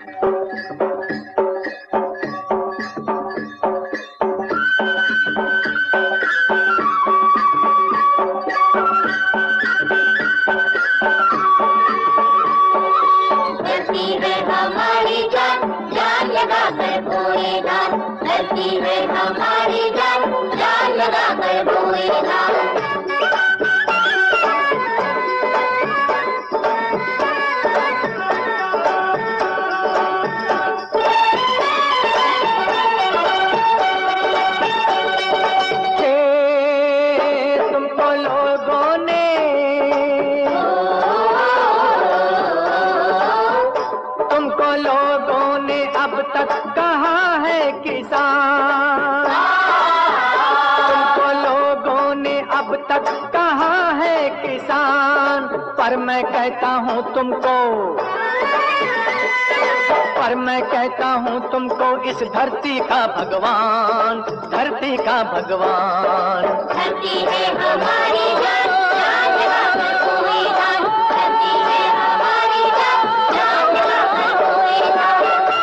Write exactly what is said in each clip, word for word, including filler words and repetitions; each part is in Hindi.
पर मैं कहता हूँ तुमको पर मैं कहता हूँ तुमको इस धरती का भगवान, धरती का भगवान। धरती है हमारी जान, जान लगाकर कोई जान, धरती है हमारी जान, जान लगाकर कोई जान।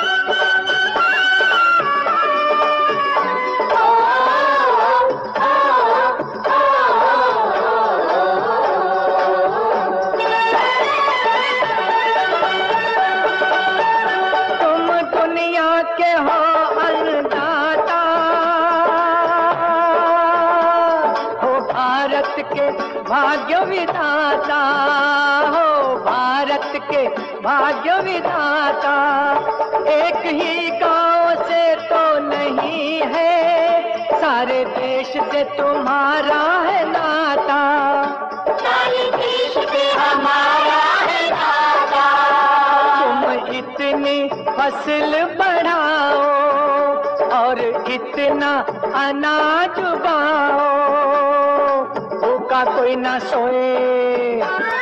भाग्य विधाता हो, भारत के भाग्य विधाता। एक ही गांव से तो नहीं है, सारे देश से तुम्हारा है नाता, सारे देश से हमारा है नाता। तुम इतनी फसल बढ़ाओ और इतना अनाज उगाओ, भूखा कोई ना सोए,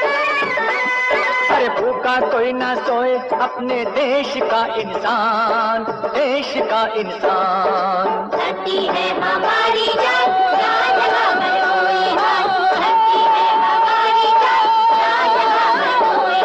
अरे भूखा कोई ना सोए, अपने देश का इंसान, देश का इंसान। धरती है हमारी जान, जान लगाकर कोई जान, धरती है हमारी जान, जान लगाकर कोई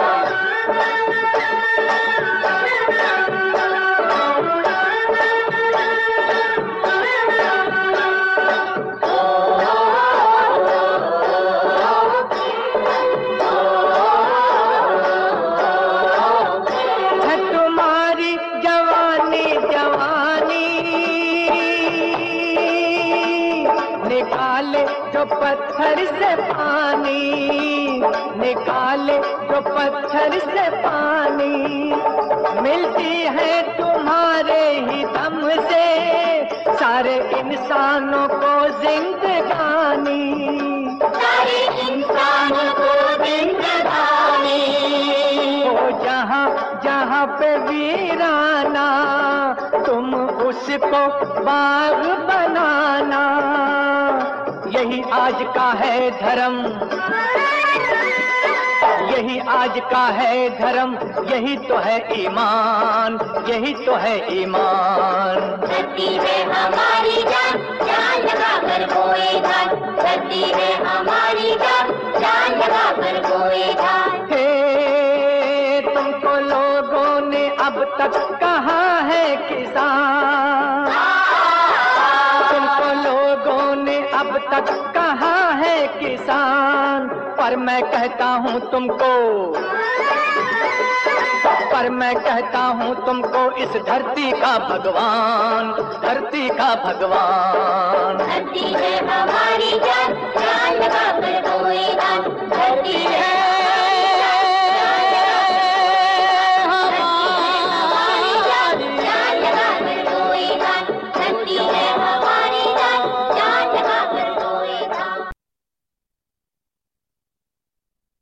पत्थर से पानी निकाले जो पत्थर से पानी, मिलती है तुम्हारे ही दम से सारे इंसानों को जिंदगानी, सारे इंसानों को जिंदगानी। वो जहाँ जहाँ पे वीराना तुम उसको बाग बनाना, यही आज का है धर्म, यही आज का है धर्म, यही तो है ईमान, यही तो है ईमान। धरती है हमारी जान, जान लगाकर कोई जान, धरती है हमारी जान, जान लगाकर कोई जान। हे तुमको लोगों ने अब तक कहा है किसान, तुमको लोगों ने अब तक कहा है किसान, पर मैं कहता हूँ तुमको पर मैं कहता हूँ तुमको इस धरती का भगवान, धरती का भगवान। धरती है हमारी